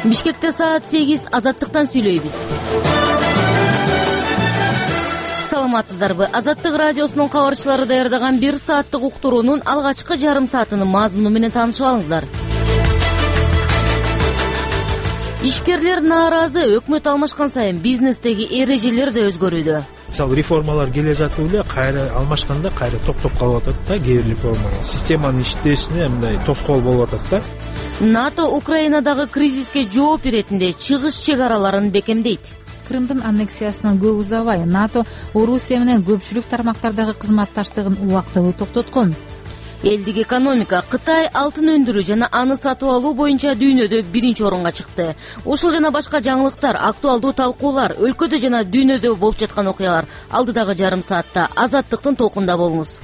Бишкекте саат 8 Азаттыктан сүйлөйбүз. Саламатсыздарбы? Азаттык радиосунун кабарчылары даярдаган 1 сааттык уктуруунун алгачкы жарым саатынын мазмуну менен таанышып алыңыздар. Ишкерлер нааразы, өкмөт алмашкан сайын бизнестеги эрежелер да өзгөрүүдө. Мисалы реформалар келе жатып эле кайра алмашканда кайра токтоп калып атат да, кээ бир реформалар. Системанын иштешине мындай тоскоол болуп атат да. НАТО Украинадагы кризиске жооп иретинде чыгыш чек араларын бекемдейт. Крымдын аннексиясынан көп узабай НАТО Орусия менен көпчүлүк тармактардагы кызматташтыгын убактылуу токтоткон. Элдик экономика Кытай алтын өндүрүү жана аны сатып алуу боюнча дүйнөдө 1-орунга чыкты. Ушул жана башка жаңылыктар, актуалдуу талкуулар, өлкөдө жана дүйнөдө болуп жаткан окуялар алдыдагы жарым саатта Азаттыктын толкунда болуңуз.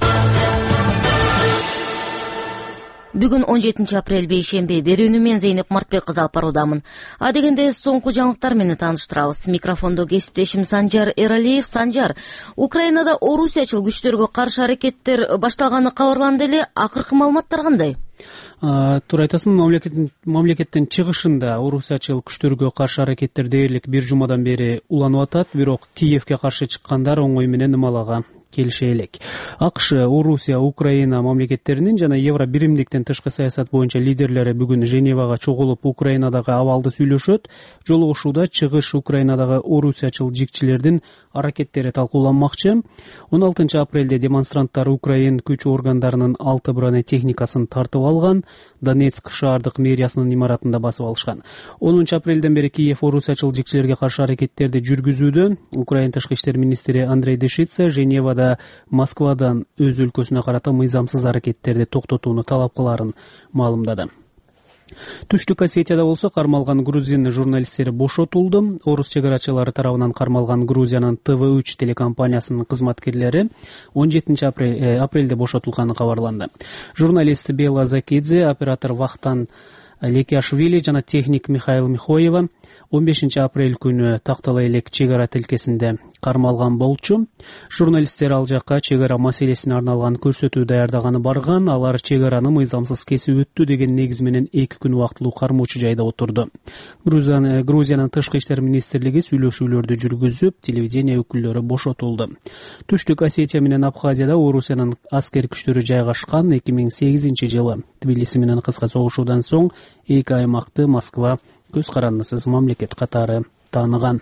Бүгүн 17 апрель бейшемби. Берүүнү мен Зейнеп Мартбек кызы алып баруудамын. Адегенде соңку жаңылыктар менен тааныштырабыз. Микрофондо кесиптешим Санжар Эралиев. Санжар, Украинада орусиячыл күчтөргө каршы аракеттер башталганы кабарланды эле. Акыркы маалыматтар кандай? Туура айтасың, мамлекеттин чыгышында орусиячыл күчтөргө каршы аракеттер дээрлик бир жумадан бери уланып атат, бирок Киевке каршы чыккандар оңой менен ымалага келише элек. АКШ, Орусия, Украина мамлекеттеринин жана Евро биримдиктен тышкы саясат боюнча лидерлери бүгүн Женевага чогулуп Украинадагы абалды сүйлөшөт. Жолугушууда чыгыш Украинадагы орусиячыл жикчилердин аракеттери талкууланмакчы. 16 апрелде демонстранттар Украин күч органдарынын 6 бронетехникасын тартып алган, Донецк шаардык мэриясынын имаратында басып алышкан. 10 апрелден бери Киев орусиячыл жикчилерге каршы аракеттерди жүргүзүүдө. Украин тышкы иштер министри Андрей Дешица Женевада Москвадан өз өлкөсүнө карата мыйзамсыз аракеттерди токтотууну талап кыларын маалымдады. Түштүк Осетияда болсо кармалган грузин журналисттери бошотулду. Орус чегарачылары тарабынан кармалган Грузиянын ТВ3 телекомпаниясынын кызматкерлери 17 апрелде бошотулганы кабарланды. Журналист Бела Закидзе, оператор Вахтан Лекиашвили жана техник Михаил Михоева 15 апрель күнү Тактала элек чегара тилкесинде кармалган болчу. Журналисттер ал жакка чегара маселесине арналган көрсөтүү даярдаганы барган. Алар чегараны мыйзамсыз кесип өттү деген негиз менен 2 күн убактылуу кармоочу жайда отурду. Грузиянын тышкы иштер министрлиги сүйлөшүүлөрдү жүргүзүп, телевидение өкүлдөрү бошотулду. Түштүк Осетия менен Абхазияда Орусиянын аскер күчтөрү жайгашкан. 2008 жылы Тбилиси менен кыска согушуудан соң эки аймакты Москва көз карандысыз мамлекет катары тааныган.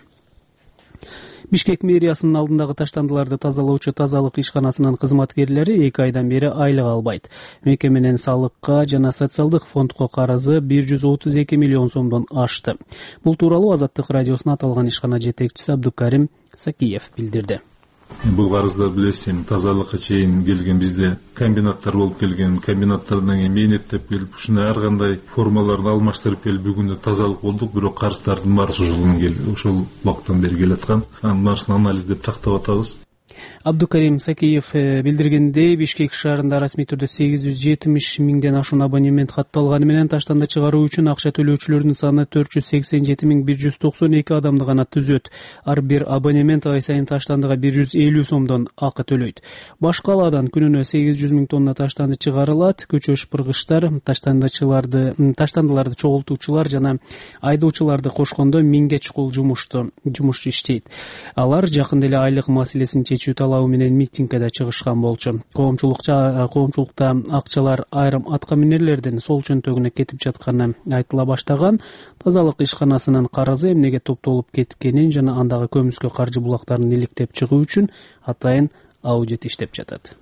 Бишкек мэриясынын алдындагы таштандыларды тазалоочу тазалык ишканасынын кызматкерлери 2 айдан бери айлык албайт. Мекеменин салыкка жана социалдык фондко карызы 132 миллион сомдон ашты. Бул тууралуу Азаттык радиосуна аталган ишкана жетекчиси Абдукарим Сакиев билдирди. Бул карыздар билесиң, тазалыкка чейин келген бизде комбинаттар болуп келген, комбинаттардан кийин мээнеттеп келип, ушуна ар кандай формаларды алмаштырып келип, бүгүндө тазалык болдук, бирок карыздардын баары ушул убакыттан бери келаткан. Анын баарысын анализдеп тактап атабыз. Абдукарим Сакиев билдиргендей, Бишкек шаарында расмий түрдө 870 миңден ашуун абонемент катталганы менен таштанды чыгаруу үчүн акча төлөөчүлөрдүн саны 487.192 адамды гана түзөт. Ар бир абонемент ай сайын таштандыга 150 сомдон акы төлөйт. Баш калаадан күнүнө 800 миң тонна таштанды чыгарылат. Көчөш пыргычтар, таштандыларды чогултуучулар жана айдоочуларды кошкондо 1000ге чукул жумуш иштейт. Алар жакында эле айлык маселесин чечүү талабы менен митингге да чыгышкан болчу. Коомчулукта акчалар айрым атка минерлердин сол чөнтөгүнө кетип жатканы айтыла баштаган. Тазалык ишканасынын карызы эмнеге топтолуп кеткенин жана андагы көмүскө каржы булактарын иликтеп чыгуу үчүн атайын аудит иштеп жатат.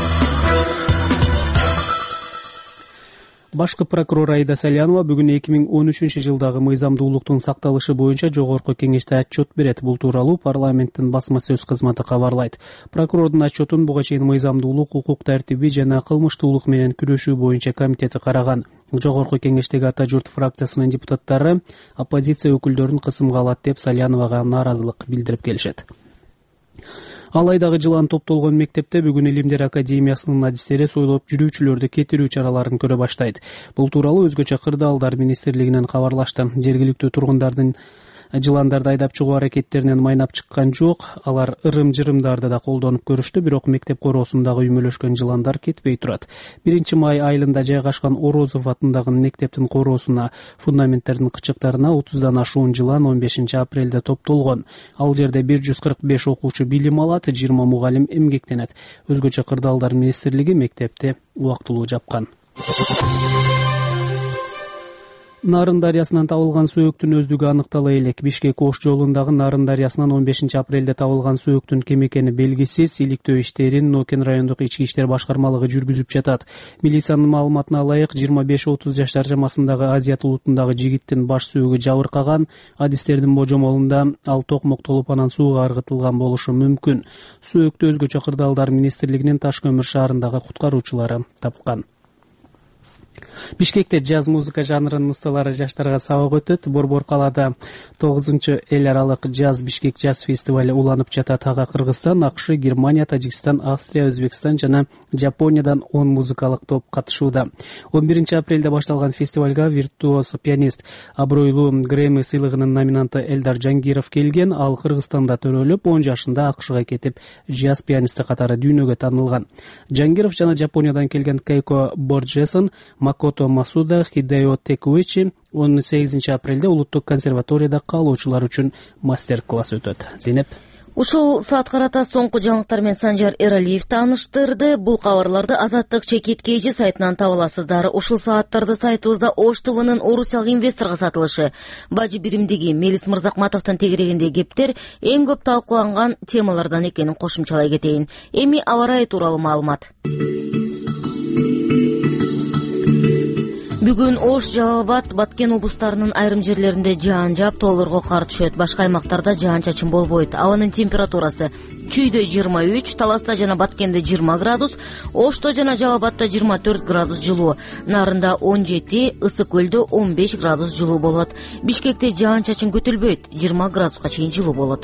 Башкы прокурор Аида Салянова бүгүн 2013 жылдагы мыйзамдуулуктун сакталышы боюнча жогорку кеңеште отчет берет. Бул тууралуу парламенттин басма сөз кызматы кабарлайт. Прокурордун отчетун буга чейин мыйзамдуулук, укук тартиби жана кылмыштуулук менен күрөшүү боюнча комитети караган. Жогорку кеңештеги Ата журт фракциясынын депутаттары оппозиция өкүлдөрүн кысымга алат деп Саляновага нааразылык билдирип келишет. Алайдагы жылан топтолгон мектепте бүгүн Илимдер академиясынын адистери сойлоп жүрүүчүлөрдү кетирүү чараларын көрө баштайт. Бул тууралуу өзгөчө кырдаалдар министрлигинен кабарлашты. Жергиликтүү тургундардын Жыландарды айдап чыгуу аракеттеринен майнап чыккан жок, алар ырым-жырымдарды да колдонуп көрүштү, бирок мектеп короосундагы үймөлөшкөн жыландар кетпей турат. 1-май айылында жайгашкан Орозов атындагы мектептин короосуна фундаменттердин кычыктарына 30дан ашуун жылан 15-апрелде топтолгон. Ал жерде 145 окуучу билим алат, 20 мугалим эмгектенет. Өзгөчө кырдаалдар министрлиги мектепти убактылуу жапкан. Нарын дарыясынан табылган сөөктүн өздүгү аныктала элек. Бишкек-Ош жолундагы Нарын дарыясынан 15-апрелде табылган сөөктүн ким экени белгисиз. Иликтөө иштерин Нокен райондук ички иштер башкармалыгы жүргүзүп жатат. Милициянын маалыматына ылайык, 25-30 жаштар чамасындагы Азият улутундагы жигиттин баш сөөгү жабыркаган. Адистердин божомолунда ал токмоктолуп анан сууга ыргытылган болушу мүмкүн. Сөөктү өзгөчө кырдаалдар министрлигинин Таш көмүр шаарындагы куткаруучулары тапкан. Бишкекте джаз музыка жанрынын усталары жаштарга сабак өтөт. Борбор калаада 9-эл аралык джаз Бишкек джаз фестивали уланып жатат. Ага Кыргызстан, АКШ, Германия, Тажикстан, Австрия, Өзбекстан жана Жапониядан 10 музыкалык топ катышууда. 11-апрелде башталган фестивалга виртуоз пианист, абройлуу Грэмми сыйлыгынын номинанты Элдар Жангиров келген. Ал Кыргызстанда төрөлүп, 10 жашында АКШга кетип, джаз пианисти катары дүйнөгө таанылган. Жангиров жана Жапониядан келген Кейко Борджесон, Макото Масуда, Хидео Текуичи 18-апрелде улуттук консерваторияда каалоочулар үчүн мастер-класс өтөт. Зейнеп. Ушул саат карата соңку жаңылыктар менен Санжар Эралиев тааныштырды. Бул кабарларды Азаттык Чекит KG сайтынан таба аласыздар. Ушул сааттарды сайтыбызда Ош ТВнын орусиялык инвесторго сатылышы, бажы биримдиги, Мелис Мырзакматовдун тегерегиндеги кептер эң көп талкууланган темалардан экенин кошумчалай кетейин. Эми аба ырайы тууралуу маалымат. Бүгүн Ош, Жалал-Абад, Баткен облустарынын айрым жерлеринде жаан жаап, тоолорго кар түшөт. Башка аймактарда жаан-чачын болбойт. Абанын температурасы Чүйдө 23, Таласта жана Баткенде 20 градус, Ошто жана Жалал-Абадта 24 градус жылуу, Нарында 17, Ысык көлдө 15 градус жылуу болот. Бишкекте жаан-чачын күтүлбөйт, 20 градуска чейин жылуу болот.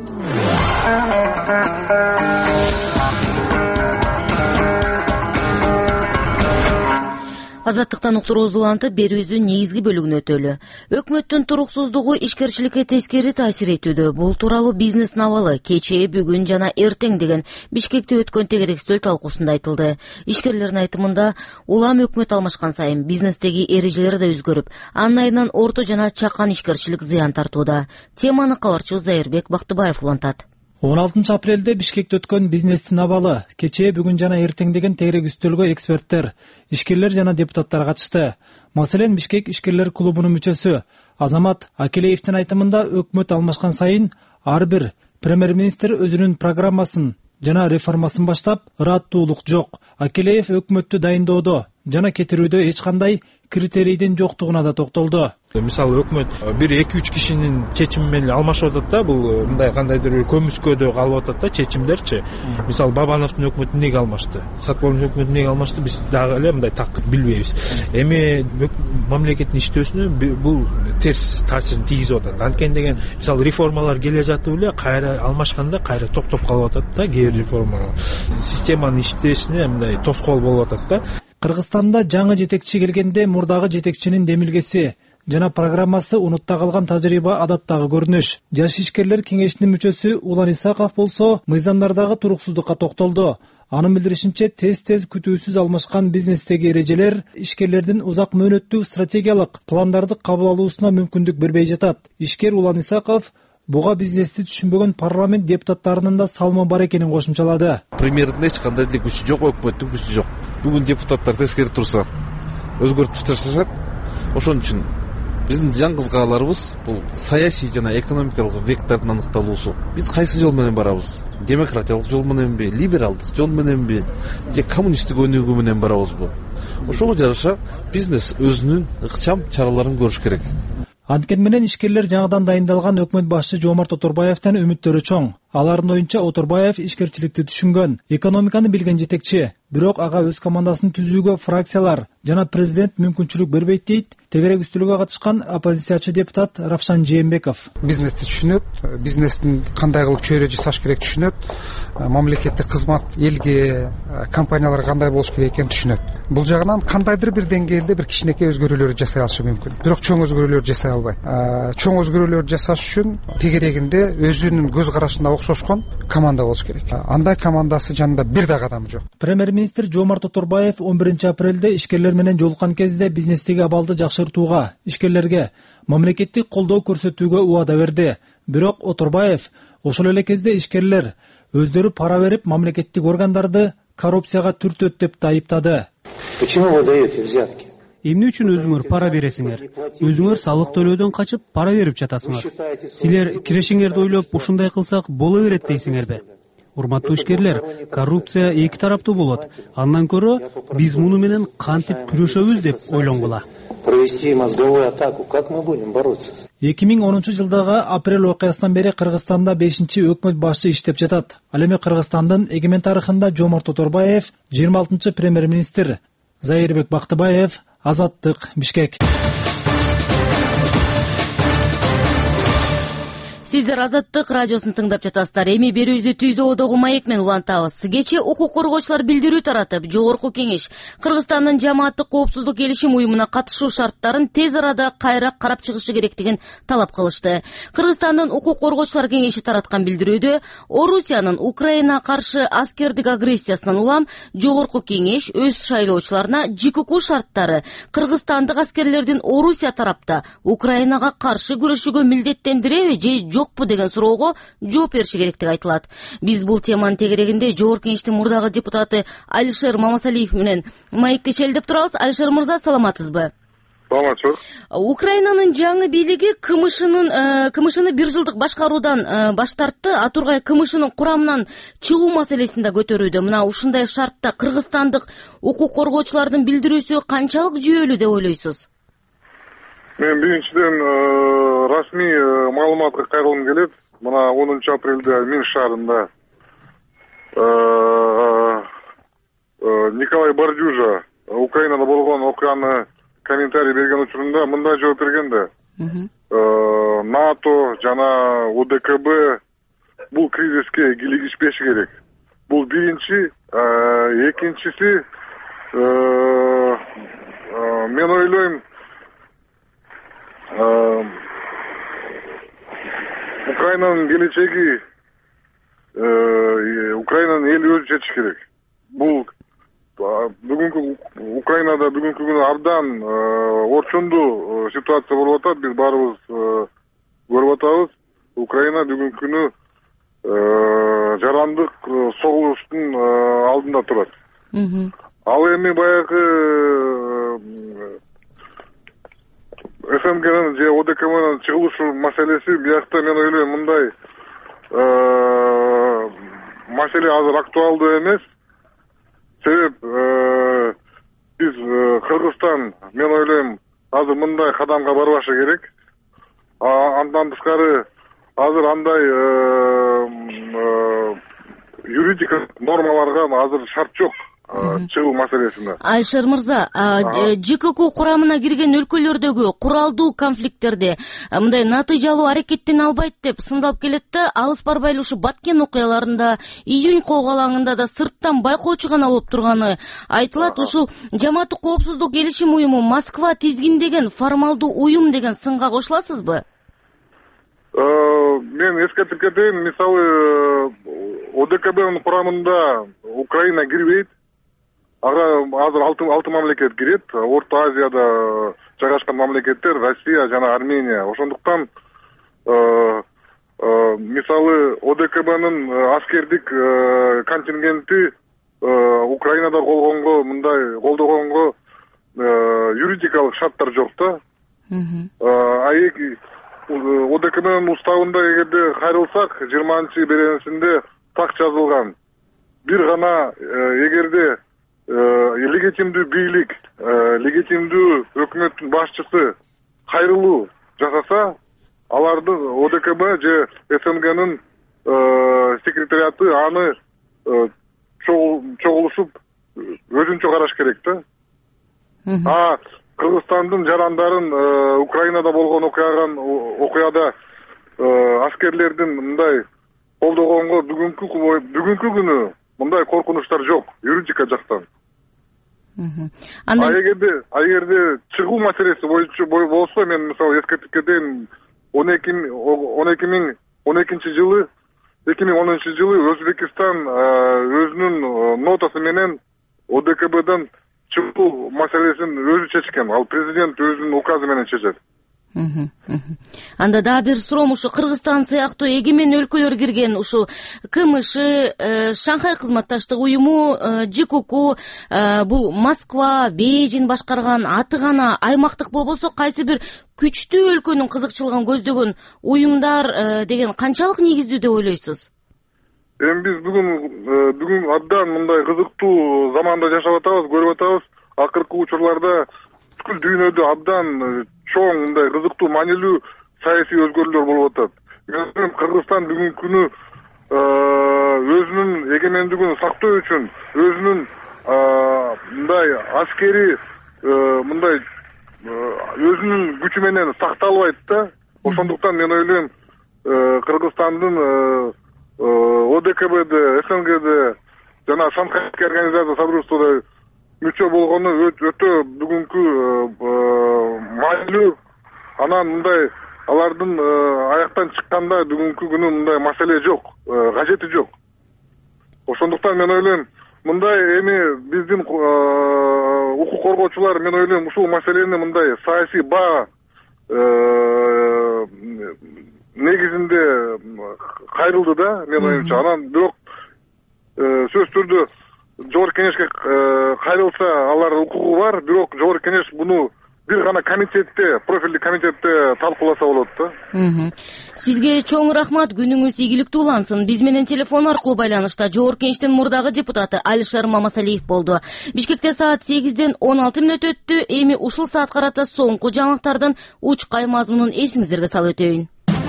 Азаттыктан уктуруубуз улантып, берүүбүздүн негизги бөлүгүн өтөлү. Өкмөттүн туруксуздугу ишкерчиликке тескери таасир этүүдө. Бул тууралуу бизнес навалы кечээ, бүгүн жана эртең деген Бишкекте өткөн тегерек стөл талкуусунда айтылды. Ишкерлердин айтымында, улам өкмөт алмашкан сайын бизнестеги эрежелер да өзгөрүп, анын айынан орто жана чакан ишкерчилик зыян тартууда. Теманы кабарчыбыз Зайырбек Бактыбаев улантат. 16 апрелде Бишкекте өткөн бизнестин абалы кечээ, бүгүн жана эртең деген тегерек үстөлгө эксперттер, ишкерлер жана депутаттар катышты. Маселен, Бишкек ишкерлер клубунун мүчөсү Азамат Акелеевдин айтымында, өкмөт алмашкан сайын ар бир премьер-министр өзүнүн программасын жана реформасын баштап, ыраттуулук жок. Акелеев өкмөттү дайындоодо жана кетирүүдө эч кандай критерийдин жоктугуна да токтолду. Мисалы өкмөт 1-2-3 кишинин чечими менен алмашып атат да, бул мындай кандайдыр бир көмүскөдө калып атат да чечимдерчи. Мисалы Бабановдун өкмөтү эмнеге алмашты, Сатыбалдын өкмөтү эмнеге алмашты, биз дагы эле мындай так билбейбиз. Эми мамлекеттин иштөөсүнө бул терс таасирин тийгизип атат. Анткени деген, мисалы реформалар келе жатып эле кайра алмашканда кайра токтоп калып атат да, кээ бир реформалар. Системанын иштешине мындай тоскоол болуп атат да. Кыргызстанда жаңы жетекчи келгенде мурдагы жетекчинин демилгеси жана программасы унутта калган тажрыйба адаттагы көрүнүш. Жаш ишкерлер кеңешинин мүчөсү Улан Исаков болсо мыйзамдардагы туруксуздукка токтолду. Анын билдиришинче, тез күтүүсүз алмашкан бизнестеги эрежелер ишкерлердин узак мөөнөттүү стратегиялык пландарды кабыл алуусуна мүмкүндүк бербей жатат. Ишкер Улан Исаков буга бизнести түшүнбөгөн парламент депутаттарынын да салымы бар экенин кошумчалады. Премьердин эч кандай деле күчү жок, өкмөттүн күчү жок. Бүгүн депутаттар тескери турса, өзгөртүп ташашат. Ошон үчүн биздин жаңгызгааларыбыз бул саясий жана экономикалык вектордун аныкталуусу. Биз кайсы жол менен барабыз? Демократиялык жол мененби, либералдык жол мененби, же коммунисттик өнүгүү менен барабызбы? Ошого жараша бизнес өзүнүн ыкчам чараларын көрүш керек. Анткени менен ишкерлер жаңыдан дайындалган өкмөт башчы Жомарт Оторбаевден үмүттөрү чоң. Алардын оюнча Оторбаев ишкерчиликти түшүнгөн, экономиканы билген жетекчи. Бирок ага өз командасын түзүүгө фракциялар жана президент мүмкүнчүлүк бербейт дейт тегерегүстүүлүгү катышкан оппозициячы депутат Равшан Жээнбеков. Бизнести түшүнөт, бизнестин кандай кылып чөйрө жасаш керек түшүнөт, мамлекеттик кызмат элге, компанияларга кандай болуш керек экенин түшүнөт. Бул жагынан кандайдыр бир деңгээлде бир кичинекей өзгөрүүлөр жасай алышы мүмкүн. Бирок чоң өзгөрүүлөр жасай албайт. Чоң өзгөрүүлөр жасаш үчүн тегерегинде өзүнүн көз карашына окшошкон команда болуш керек. Андай командасы жанында бир дагы адам жок. Премьер-министр Жомарт Оторбаев 11 апрелде ишкерлер менен жолуккан кезде бизнестеги абалды жакшыртууга, ишкерлерге мамлекеттик колдоо көрсөтүүгө убада берди. Бирок Оторбаев ошол эле кезде ишкерлер өздөрү пара берип мамлекеттик органдарды коррупцияга түртөт деп да айыптады. Почему вы даете взятки? Эмне үчүн өзүңөр пара бересиңер? Өзүңөр салык төлөөдөн качып пара берип жатасыңар. Силер кирешиңерди ойлоп ушундай кылсак боло берет дейсиңерби? Урматтуу ишкерлер, коррупция эки тараптуу болот. Андан көрө биз муну менен кантип күрөшөбүз деп ойлонгула. Провести мозговую атаку, как мы будем бороться? 2010 жылдагы апрель окуясынан бери Кыргызстанда 5-чи өкмөт башчы иштеп жатат. Ал эми Кыргызстандын эгемен тарыхында Жомарт Оторбаев 26-чы премьер-министр. Зайырбек Бактыбаев, Азаттык, Бишкек. Сиздер Азаттык радиосун тыңдап жатасыздар. Эми берүүбүздү Түзөөдөгү маек менен улантабыз. Кечээ укук коргоочулар билдирүү таратып, Жогорку Кеңеш Кыргызстандын жамааттык коопсуздук келишим уюмуна катышуу шарттарын тез арада кайра карап чыгышы керектигин талап кылышты. Кыргызстандын укук коргоочулар кеңеши тараткан билдирүүдө Орусиянын Украинага каршы аскердик агрессиясынан улам Жогорку Кеңеш өз шайлоочуларына ЖКК шарттары кыргызстандык аскерлердин Орусия тарапта Украинага каршы күрөшүүгө милдеттендиреби же жокпу деген суроого жооп бериши керектиги айтылат. Биз бул теманын тегерегинде Жогорку Кеңештин мурдагы депутаты Алишер Мамасалиев менен маекке челдеп турабыз. Алишер мырза, саламатсызбы? Саламатчы. Украинанын жаңы бийлиги КМШны бир жылдык башкаруудан баш тартты. Атургай КМШнын курамынан чыгуу маселесин да көтөрүүдө. Мына ушундай шартта кыргызстандык укук коргоочулардын билдирүүсү канчалык жүйөлүү деп ойлойсуз? Мен биринчиден расмий маалыматка кайрылгым келет. Мына 10 апрелде Минск шаарында Николай Бардюжа Украинада болгон окуяны комментарий берген учурунда мындай жооп берген да. НАТО жана ОДКБ бул кризиске кийлигишпеши керек. Бул биринчи, экинчиси мен ойлойм Украинанын келечеги Украинанын эли өзү чечиш керек. Бул бүгүнкү Украинада бүгүнкү күнү абдан орчундуу ситуация болуп атат. Биз баарыбыз көрүп атабыз. Украина бүгүнкү күнү жарандык согуштун алдында турат. Ал эми баягы ФМГнын же ОДКБнын чыгылышы маселеси биякта мен ойлойм мындай маселе азыр актуалдуу эмес. Себеп биз Кыргызстан мен ойлойм азыр мындай кадамга барбашы керек. Андан тышкары азыр андай юридикалык нормаларга азыр шарт жок. Чыгуу маселесинде. Алишер мырза, ЖКК курамына кирген өлкөлөрдөгү куралдуу конфликттерде мындай натыйжалуу аракеттене албайт деп сындалып келет да, алыс барбай эле ушу Баткен окуяларында, июнь коогалаңында да сырттан байкоочу гана болуп турганы айтылат. Ушул жамааттык коопсуздук келишим уюму Москва тизгиндеген формалдуу уюм деген сынга кошуласызбы? Мен эскертип кетейин, мисалы ОДКБнын курамында Украина кирбейт. Азыр 6 мамлекет кирет. Орто Азияда жайгашкан мамлекеттер Россия жана Армения. Ошондуктан мисалы ОДКБнын аскердик контингенти Украинада колдогонго юридикалык шарттар жок да. ОДКБнын уставында эгерде кайрылсак 20-беренесинде так жазылган. Бир гана эгерде легитимдүү бийлик, легитимдүү өкмөттүн башчысы кайрылуу жасаса, аларды ОДКБ же ФМГнын секретариаты аны чогулушуп өзүнчө караш керек да. Кыргызстандын жарандарын Украинада болгон окуяда аскерлердин мындай колдогонго бүгүнкү күнү мындай коркунучтар жок юридика жактан. Эгерде чыгуу маселеси болсо, мен мисалы эскертип кетейин, 2010 жылы Өзбекистан өзүнүн нотасы менен ОДКБдан чыгуу маселесин өзү чечкен. Ал президент өзүнүн указы менен чечет. Анда дагы бир суроом, ушу Кыргызстан сыяктуу эгемен өлкөлөр кирген ушул КМШ, Шанхай кызматташтык уюму, ЖКУ, бул Москва, Бейжин башкарган аты гана аймактык болбосо кайсы бир күчтүү өлкөнүн кызыкчылыгын көздөгөн уюмдар деген канчалык негиздүү деп ойлойсуз? Эми биз бүгүн абдан мындай кызыктуу заманда жашап атабыз, көрүп атабыз. Акыркы учурларда бүткүл дүйнөдө абдан чоң мындай кызыктуу маанилүү саясий өзгөрүүлөр болуп атат. Мен Кыргызстан бүгүнкү күнү өзүнүн эгемендигин сактоо үчүн өзүнүн мындай аскери мындай өзүнүн күчү менен сакта албайт да. Ошондуктан мен ойлойм, Кыргызстандын ОДКБде, СНГде жана Шанхайский организация содружествода мүчө болгону өтө бүгүнкү маанилүү. Анан мындай алардын аяктан чыкканда бүгүнкү күнү мындай маселе жок, кажети жок. Ошондуктан мен ойлойм, мындай эми биздин укук коргоочулар, мен ойлойм, ушул маселени мындай саясий баа негизинде кайрылды да, мен оюмча. Анан бирок сөзсүз түрдө Жогорку Кеңешке кайрылса алар укугу бар, бирок Жогорку Кеңеш буну бир гана комитетте, профилдик комитетте талкууласа болот да. Сизге чоң рахмат, күнүңүз ийгиликтүү улансын. Биз менен телефон аркылуу байланышта Жогорку Кеңештин мурдагы депутаты Алишер Мамасалиев болду. Бишкекте саат 8-ден 16 мүнөт өттү. Эми ушул саат карата соңку жаңылыктардын учкай мазмунун эсиңиздерге салып өтөйүн.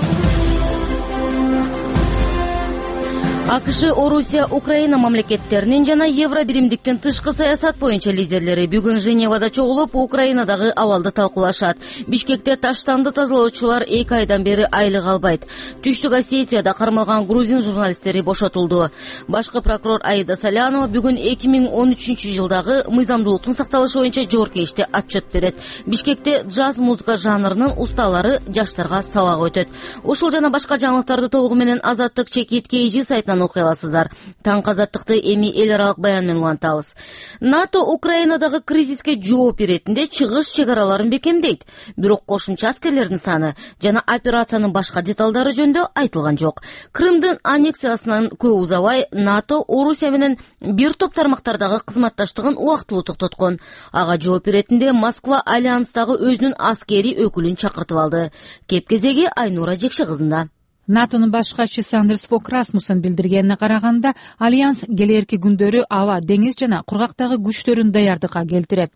АКШ, Орусия, Украина мамлекеттеринин жана Евробиримдиктин тышкы саясат боюнча лидерлери бүгүн Женевада чогулуп, Украинадагы абалды талкуулашат. Бишкекте таштанды тазалоочулар 2 айдан бери айлык албайт. Түштүк Осетияда кармалган грузин журналисттери бошотулду. Башкы прокурор Аида Салянова бүгүн 2013 жылдагы мыйзамдуулуктун сакталышы боюнча Жогорку Кеңеште отчет берет. Бишкекте джаз музыка жанрынын усталары жаштарга сабак өтөт. Ушул жана башка жаңылыктарды толугу менен Азаттык чекит KG сайтынан окуй аласыздар. Таң азаттыкты эми эл аралык баян менен улантабыз. НАТО Украинадагы кризиске жооп беретинде чыгыш чек араларын бекемдейт. Бирок кошумча аскерлердин саны жана операциянын башка деталдары жөнүндө айтылган жок. Крымдын аннексиясынан көп узабай НАТО Орусия менен бир топ тармактардагы кызматташтыгын убактылуу токтоткон. Ага жооп беретинде Москва альянстагы өзүнүн аскери өкүлүн чакыртып алды. Кеп кезеги Айнура Жекши кызында. НАТОнун баш катчысы Андерс Фок Расмуссен билдиргенине караганда, альянс келерки күндөрү аба, деңиз жана кургактагы күчтөрүн даярдыкка келтирет.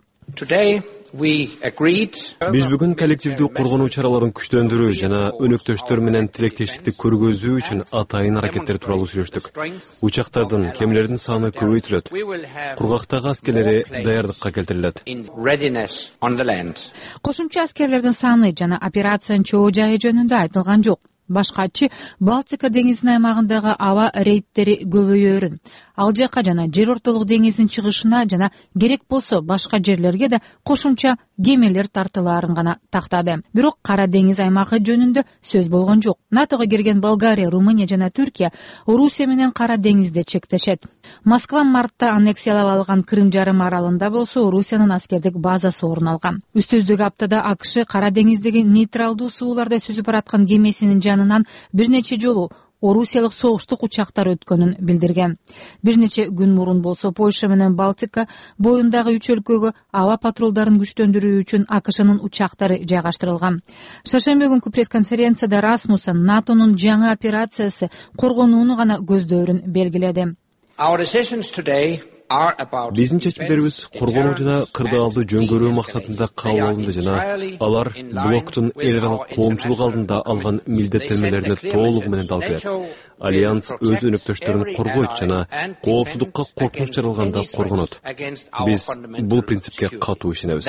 Биз бүгүн коллективдүү коргонуу чараларын күчтөндүрүү жана өнөктөштөр менен тилектештикти көргөзүү үчүн атайын аракеттер тууралуу сүйлөштүк. Учактардын, кемелердин саны көбөйтүлөт. Кургактагы аскерлери даярдыкка келтирилет. Кошумча аскерлердин саны жана операциянын чоо жайы жөнүндө айтылган жок. Баш катчы Балтика деңизинин аймагындагы аба рейдтери көбөйөрүн, ал жака жана жер ортолук деңиздин чыгышына жана керек болсо башка жерлерге да кошумча кемелер тартылаарын гана тактады. Бирок Кара деңиз аймагы жөнүндө сөз болгон жок. НАТОго кирген Болгария, Румыния жана Түркия Орусия менен Кара деңизде чектешет. Москва мартта аннексиялап алган Крым жарым аралында болсо Орусиянын аскердик базасы орун алган. Үстүздүк аптада АКШ Кара деңиздеги нейтралдуу сууларда сүзүп бараткан кемесинин жанынан бир нече жолу орусиялык согуштук учактар өткөнүн билдирген. Бир нече күн мурун болсо Польша менен Балтика боюндагы 3 өлкөгө аба патрулдарын күчтөндүрүү үчүн АКШнын учактары жайгаштырылган. Шаршемби күнкү пресс-конференцияда Расмуссен НАТОнун жаңы операциясы коргонууну гана көздөрүн белгиледи. Биздин чечимдерибиз коргонуу жана кырдаалды жөнгөрүү максатында кабыл алынды жана алар блоктун эл аралык коомчулук алдында алган милдеттенмелерине толугу менен дал келет. Альянс өз өнөктөштөрүн коргойт жана коопсуздукка коркунуч жаралганда коргонот. Биз бул принципке катуу ишенебиз.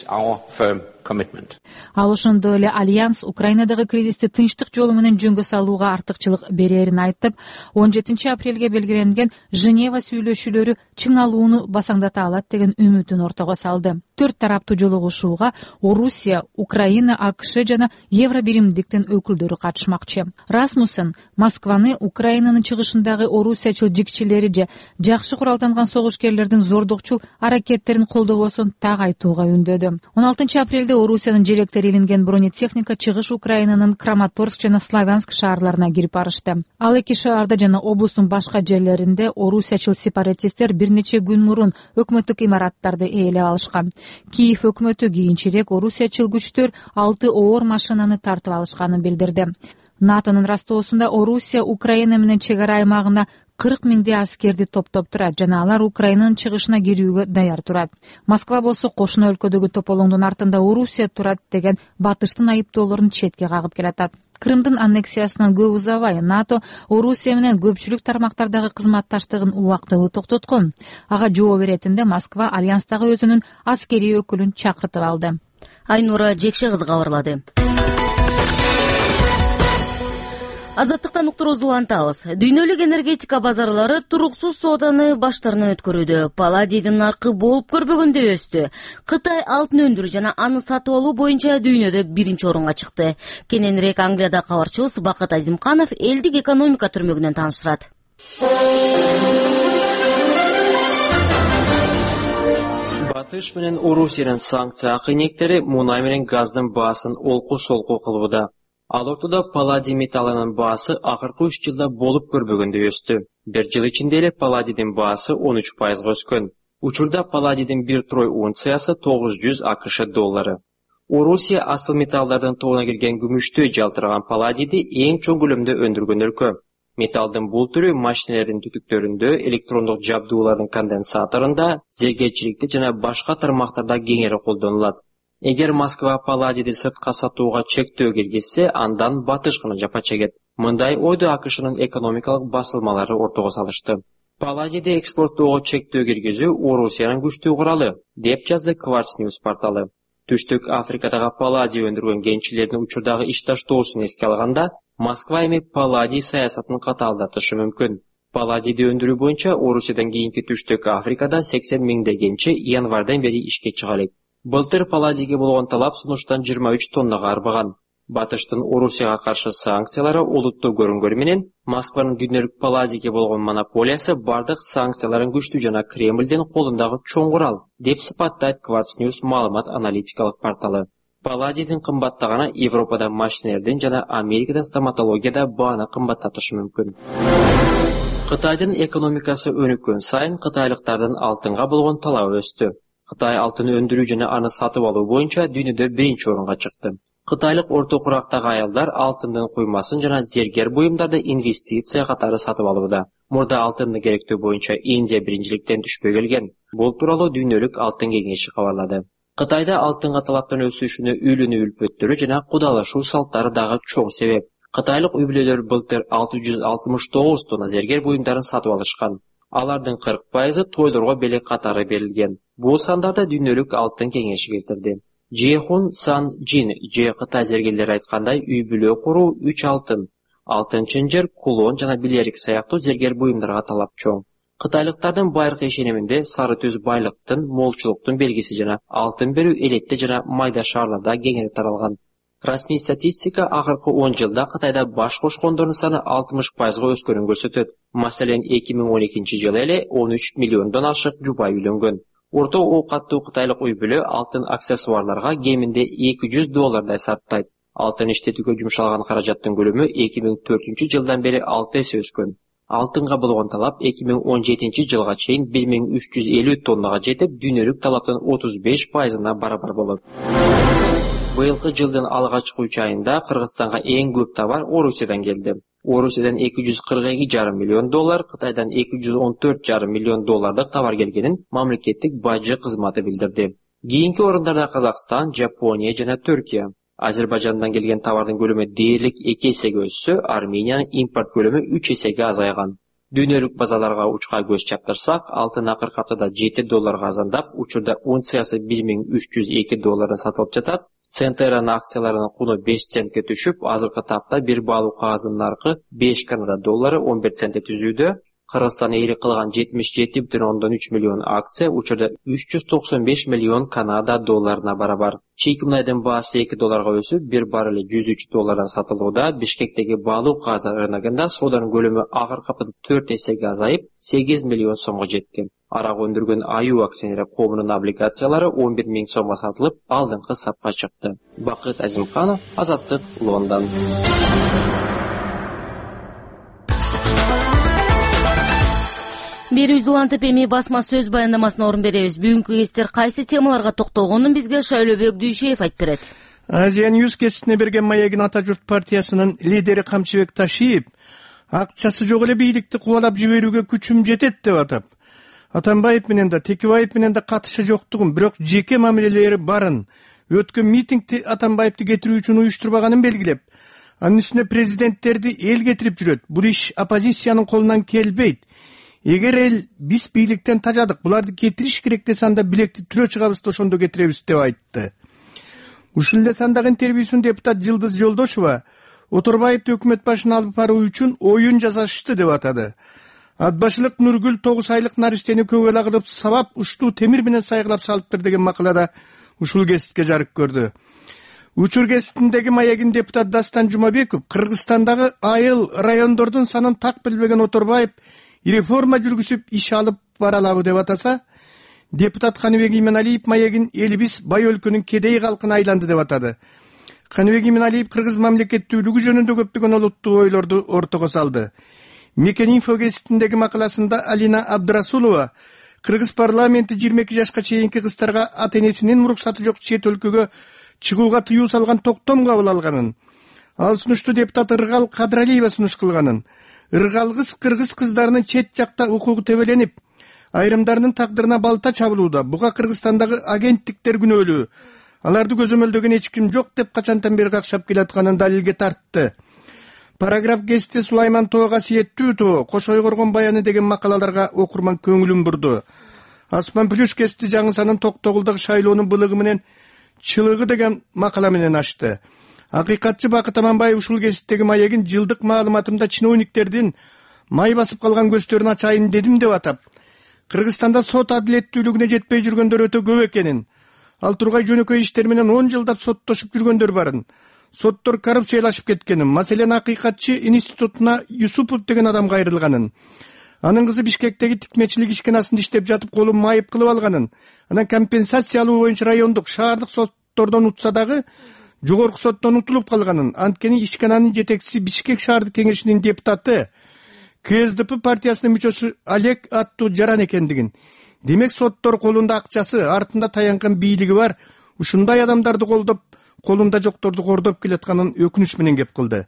Ал ошондой эле Альянс Украинадагы кризисти тынчтык жолу менен жөнгө салууга артыкчылык берерин айтып, 17 апрелге белгиленген Женева сүйлөшүүлөрү чыңалууну басаңдата алат деген үмүтүн ортого салды. 4 тараптуу жолугушууга Орусия, Украина, АКШ жана Евробиримдиктин өкүлдөрү катышмакчы. Расмуссен Москваны Украинанын чыгышындагы орусиячыл жикчилери же жакшы куралданган согушкерлердин зордукчул аракеттерин колдобосун так айтууга үндөдү. 16 апрелде Орусиянын желектери илинген бронетехника чыгыш Украинанын Краматорск жана Славянск шаарларына кирип барышты. Ал эки шаарда жана облустун башка жерлеринде орусиячыл сепаратисттер бир нече күн мурун өкмөттүк имараттарды ээлеп алышкан. Киев өкмөтү кийинчерээк орусиячыл күчтөр 6 оор машинаны тартып алышканын билдирди. НАТОнун растоосунда Орусия Украина менен чек ара аймагына 40 миңдей аскерди топтоп турат жана алар Украинанын чыгышына кирүүгө даяр турат. Москва болсо кошуна өлкөдөгү тополоңдун артында Орусия турат деген батыштын айыптоолорун четке кагып келатат. Крымдын аннексиясынан көп узабай НАТО Орусия менен көпчүлүк тармактардагы кызматташтыгын убактылуу токтоткон. Ага жооп беретинде Москва Альянстагы өзүнүн аскерий өкүлүн чакыртып алды. Айнура Жекше кызы кабарлады. Азаттыктан уктуруубузду улантабыз. Дүйнөлүк энергетика базарлары туруксуз сооданы баштарынан өткөрүүдө. Палладийдин наркы болуп көрбөгөндөй өстү. Кытай алтын өндүрүү жана аны сатып алуу боюнча дүйнөдө 1-орунга чыкты. Кененирээк Англияда кабарчыбыз Бакыт Азимканов элдик экономика түрмөгүнөн тааныштырат. Батыш менен Орусиянын санкция акыйнектери мунай менен газдын баасын олку-солку кылууда. Ал ортодо палладий металлынын баасы акыркы 3 жылда болуп көрбөгөндөй өстү. Бир жыл ичинде эле палладийдин баасы 13% өскөн. Учурда палладийдин 1 трой унциясы 900 АКШ доллары. Орусия асыл металлдардын тобуна кирген күмүштөй жалтыраган палладийди эң чоң көлөмдө өндүргөн өлкө. Металдын бул түрү машиналардын түтүктөрүндө, электрондук жабдуулардын конденсаторунда, зергечиликте жана башка тармактарда кеңири колдонулат. Эгер Москва палладийди сыртка сатууга чектөө киргизсе, андан батыш гана жапа чегет. Мындай ойду АКШнын экономикалык басылмалары ортого салышты. Палладийди экспорттоого чектөө киргизүү Орусиянын күчтүү куралы, деп жазды Quartz News порталы. Түштүк Африкадагы палладий өндүргөн кенчилердин учурдагы ишташтоосун эске алганда, Москва эми палладий саясатын катаалдатышы мүмкүн. Палладийди өндүрүү боюнча Орусиядан кийинки Түштүк Африкада 80 миңдей кенчи январдан бери ишке чыга элек. Былтыр палладийге болгон талап сунуштан 23 тоннага арбаган. Батыштын Орусияга каршы санкциялары олуттуу көрүнгөнү менен Москванын дүйнөлүк палладийге болгон монополиясы бардык санкцияларын күчтүү жана Кремлдин колундагы чоң курал, деп сыпаттайт Quartz News маалымат аналитикалык порталы. Палладийдин кымбаттаганы Европада машиналардын жана Америкада стоматологияда бааны кымбаттатышы мүмкүн. Кытайдын экономикасы өнүккөн сайын кытайлыктардын алтынга болгон талабы өстү. Кытай алтын өндүрүү жана аны сатып алуу боюнча дүйнөдө 1-орунга чыкты. Кытайлык орто курактагы аялдар алтындын куймасын жана зергер буюмдарды инвестиция катары сатып алууда. Мурда алтынды керектөө боюнча Индия биринчиликтен түшпөй келген. Бул тууралуу дүйнөлүк алтын кеңеши кабарлады. Кытайда алтынга талаптын өсүшүнө үйлөнүү үлпөттөрү жана кудалашуу салттары дагы чоң себеп. Кытайлык үй-бүлөлөр былтыр 669 тонна зергер буюмдарын сатып алышкан. Алардын 40% тойлорго белек катары берилген. Бул сандарды дүйнөлүк алтын кеңеши келтирди. Жехун Сан Джин же Кытай зергерлери айткандай үй-бүлө куруу 3 алтын, алтын чынжыр, кулон жана билерик сыяктуу зергер буюмдарга талап чоң. Кытайлыктардын байыркы ишениминде сары түз байлыктын, молчулуктун белгиси жана алтын берүү элетте жана майда шаарларда кеңири таралган. Расмий статистика акыркы 10 жылда Кытайда баш кошкондордун саны 60% өскөнүн көрсөтөт. Маселен 2012-жылы эле 13 миллиондон ашык жубай үйлөнгөн. Орто оокаттуу кытайлык үй-бүлө алтын аксессуарларга кеминде $200 сарптайт. Алтын иштетүүгө жумшалган каражаттын көлөмү 2004-жылдан бери 6 эсе өскөн. Алтынга болгон талап 2017-жылга чейин 1350 тоннага жетип, дүйнөлүк талаптын 35%-на барабар болот. Быйылкы жылдын алгачкы 3 айында Кыргызстанга эң көп товар Орусиядан келди. Орусиядан $242,5 миллион, Кытайдан $214,5 миллион товар келгенин мамлекеттик бажы кызматы билдирди. Кийинки орундарда Казакстан, Жапония жана Түркия. Азербайжандан келген товардын көлөмү дээрлик 2 эсеге өссө, Армениянын импорт көлөмү 3 эсеге азайган. Дүйнөлүк базаларга учка көз чаптырсак, алтын акыркы аптада $7 азандап, учурда унциясы $1,302 сатылып жатат. Центеранын акцияларынын куну 5 центке түшүп, азыркы тапта бир баалуу кагаздын наркы 5 Канада доллары 11 центте түзүүдө. Кыргызстан ээлик кылган 77,3 миллион акция учурда 395 миллион Канада долларына барабар. Чийки мунайдын баасы $2 өсүп, бир баррели $103 сатылууда. Бишкектеги баалуу кагаздар рыногунда сооданын көлөмү акыркы аптада 4 эсеге азайып, 8 миллион сомго жетти. Арак өндүргөн аю акционер коомунун облигациялары 11 000 сомго сатылып, алдыңкы сапка чыкты. Бакыт Азимканов, Азаттык, Лондон. Бери Улантып эми басма сөз баяндамасына орун беребиз. Бүгүнкү кесиптер кайсы темаларга токтолгонун бизге Шайлообек Дүйшеев айтып берет. Азия Ньюс кесиптине берген маегин Ата журт партиясынын лидери Камчыбек Ташиев акчасы жок эле бийликти кубалап жиберүүгө күчүм жетет деп атап, Атамбаев менен да Текебаев менен да катышы жоктугун, бирок жеке мамилелери барын, өткөн митингди Атамбаевди кетирүү үчүн уюштурбаганын белгилеп, анын үстүнө президенттерди эл кетирип жүрөт. Бул иш оппозициянын колунан келбейт. Эгер эл биз бийликтен тажадык, буларды кетириш керек десе, анда билекти түрө чыгабыз да ошондо кетиребиз деп айтты. Ушул эле сандагы интервьюсун депутат Жылдыз Жолдошова Оторбаевди өкмөт башына алып баруу үчүн оюн жасашты деп атады. Атбашылык Нургүл 9 айлык наристени көгөлө кылып сабап уштуу темир менен сайгылап салыптыр деген макалада ушул кесипке жарык көрдү. Учур кесиптиндеги маегин депутат Дастан Жумабеков Кыргызстандагы айыл райондордун санын так билбеген Оторбаев реформа жүргүзүп иш алып баралабы деп атаса, депутат Каныбек Иманалиев маегин элибиз бай өлкөнүн кедей калкына айланды деп атады. Каныбек Иманалиев кыргыз мамлекеттүүлүгү жөнүндө көптөгөн олуттуу ойлорду ортого салды. Мекен инфо кесиптиндеги макаласында Алина Абдрасулова кыргыз парламенти 22 жашка чейинки кыздарга ата-энесинин уруксаты жок чет өлкөгө чыгууга тыюу салган токтом кабыл алганын, ал сунушту депутат Ыргал Кадралиева сунуш кылганын, ыргалгыс кыргыз кыздарынын чет жакта укугу тебеленип, айрымдарынын тагдырына балта чабылууда. Буга Кыргызстандагы агенттиктер күнөөлүү. Аларды көзөмөлдөгөн эч ким жок деп качантан бери какшап келатканын далилге тартты. Параграф кесте Сулайман Тоога сиеттүү тоо, Кош ойгоргон баяны деген макалаларга окурман көңүлүн бурду. Асман Плюс кести жаңысанын Токтогулдагы шайлоонун былыгы менен чылыгы деген макала менен ачты. Акыйкатчы Бакыт Аманбаев ушул кесиптеги маегин жылдык маалыматымда чиновниктердин май басып калган көздөрүн ачайын дедим деп атап, Кыргызстанда сот адилеттүүлүгүнө жетпей жүргөндөр өтө көп экенин, ал тургай жөнөкөй иштер менен 10 жылдап соттошуп жүргөндөр барын, соттор коррупциялашып кеткенин, маселен Акыйкатчы институтуна Юсупов деген адам кайрылганын, анын кызы Бишкектеги тикмечилик ишканасында иштеп жатып колун майып кылып алганын, анан компенсация алуу боюнча райондук, шаардык соттордон утса дагы жогорку соттон утулуп калганын, анткени ишкананын жетекчиси Бишкек шаардык кеңешинин депутаты КСДП партиясынын мүчөсү Олег аттуу жаран экендигин, демек соттор колунда акчасы, артында таянган бийлиги бар, ушундай адамдарды колдоп, колунда жокторду кордоп келатканын өкүнүч менен кеп кылды.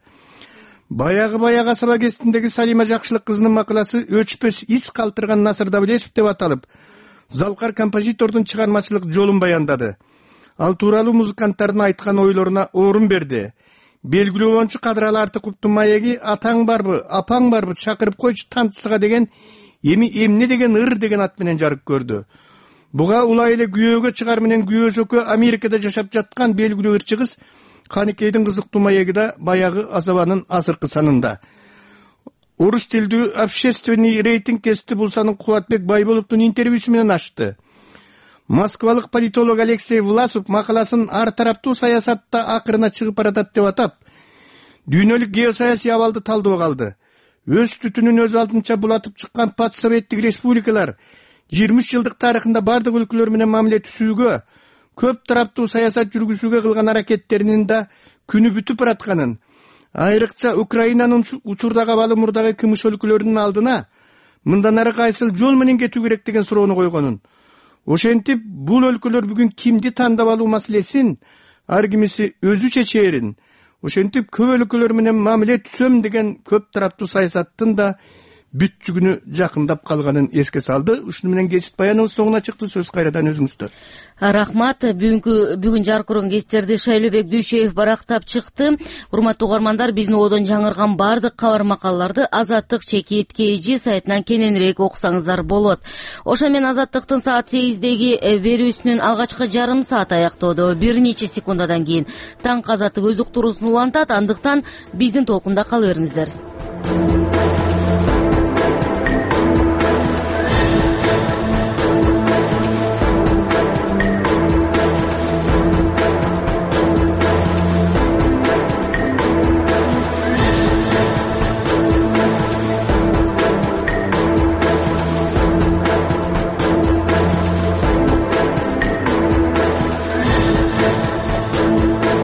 Баягы асаба кесиптиндеги Салима Жакшылык кызынын макаласы өчпөс из калтырган Насыр Давлетов деп аталып, залкар композитордун чыгармачылык жолун баяндады. Ал тууралуу музыканттардын айткан ойлоруна орун берди. Белгилүү оңчу Кадыралы Артыкуловдун маеги атаң барбы, апаң барбы, чакырып койчу тантысыга деген эми эмне деген ыр деген ат менен жарык көрдү. Буга улай эле күйөөгө чыгар менен күйөөсөкө Америкада жашап жаткан белгилүү ырчы кыз Каникейдин кызыктуу маеги да баягы азабанын азыркы санында. Орус тилдүү общественный рейтинг кести бул санын Кубатбек Байболовдун интервьюсу менен ачты. Москвалык политолог Алексей Власов макаласын ар тараптуу саясатта акырына чыгып баратат деп атап, дүйнөлүк геосаясий абалды талдоого алды. Өз түтүнүн өз алдынча булатып чыккан постсоветтик республикалар 20 жылдык тарыхында бардык өлкөлөр менен мамиле түзүүгө, көп тараптуу саясат жүргүзүүгө кылган аракеттеринин да күнү бүтүп баратканын, айрыкча Украинанын учурдагы абалы мурдагы кымыш өлкөлөрүнүн алдына мындан ары кайсыл жол менен кетүү керек деген суроону койгонун. Ошентип, бул өлкөлөр бүгүн кимди тандап алуу маселесин ар кимиси өзү чечээрин, ошентип көп өлкөлөр менен мамиле түзөм деген көп тараптуу саясаттын да бүтчүгүнү жакындап калганын эске салды. Ушуну менен кечит баяныбыз соңуна чыкты. Сөз кайрадан өзүңүздө. Рахмат. Бүгүн жаркырон кестерди Шайлообек Дүйшөев барактап чыкты. Урматтуу угармандар, биздин одон жаңырган бардык кабар макалаларды Азаттык /KG сайтынан кененирээк окусаңыздар болот. Ошо менен Азаттыктын саат 8деги берүүсүнүн алгачкы жарым саат аяктоодо бир нече секундадан кийин Таң Азаттык өз уктуруусун улантат. Андыктан биздин толкунда кала бериңиздер.